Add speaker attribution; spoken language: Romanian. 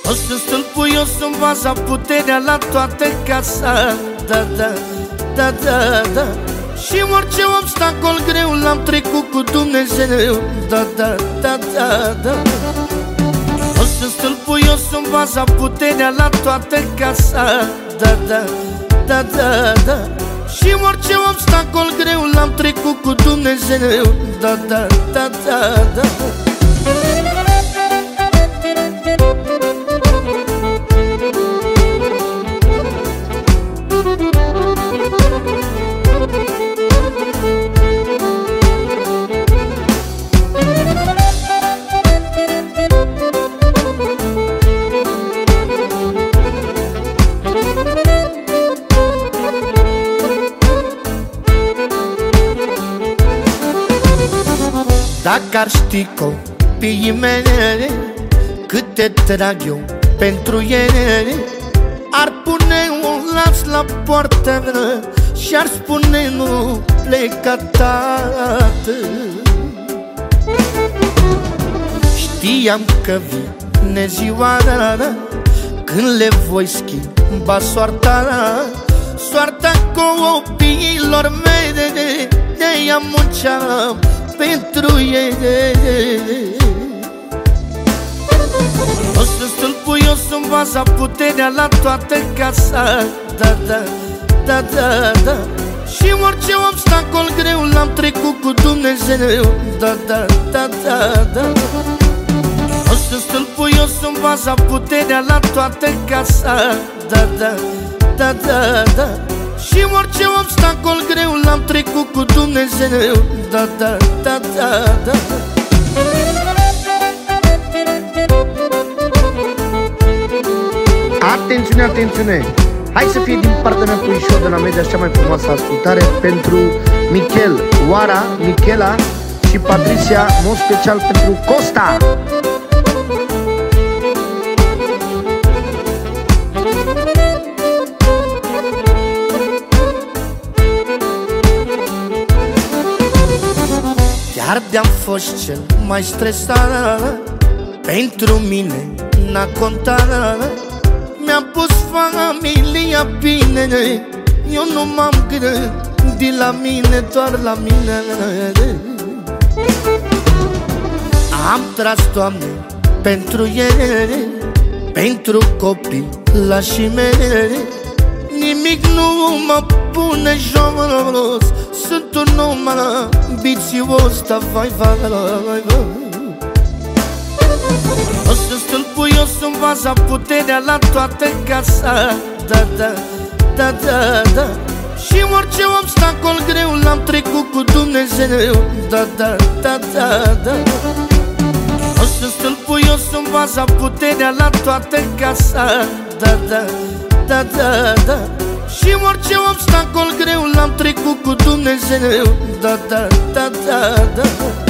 Speaker 1: O să stâlpui, eu sunt baza, puterea la toată casa. Da, da, da, da, da. Și orice obstacol greu l-am trecut cu Dumnezeu. Da, da, da, da, da. O să stâlpui, eu sunt baza, puterea la toată casa. Da, da, da, da, da. Și orice obstacol greu l-am trecut cu Dumnezeu. Da, da, da, da, da. Dacă ar ști copiii mei câte trag eu pentru ele, ar pune un lanț la poartă mea și ar spune nu pleca, tată. Știam că vine ziua când le voi schimba soarta, soarta copiilor mei. De-aia munceam pentru ele. O să stâlpui, eu sunt baza, puterea la toată casa. Da, da, da, da, da. Și orice obstacol greu l-am trecut cu Dumnezeu. Da, da, da, da, da. O să stâlpui, eu sunt baza, puterea la toată casa. Da, da, da, da, da. Și orice obstacol greu l-am trecut cu Dumnezeu. Da, da, da, da, da.
Speaker 2: Atențiune, atențiune! Hai să fie din partea mea puișor de la media cea mai frumoasă ascultare pentru Michel, Oara, Michela și Patricia, mod special pentru Costa.
Speaker 1: Chiar de-am fost cel mai stresat, pentru mine n-a contat. Mi-am pus familia bine, eu nu m-am gândit la mine, doar la mine. Am tras, Doamne, pentru ele, pentru copii lașii mei. Nimic nu mă pune jos, sunt un om ambițios, da, vai, vai, vai, vai. O să stâlpui, eu sunt baza, puterea la toată casa. Da, da, da, da, da. Și orice obstacol greu l-am trecut cu Dumnezeu. Da, da, da, da, da. O să stâlpui, eu sunt baza, puterea la toată casa. Da, da, da, da, da. Și orice obstacol greu l-am trecut cu Dumnezeu. Da, da, da, da, da.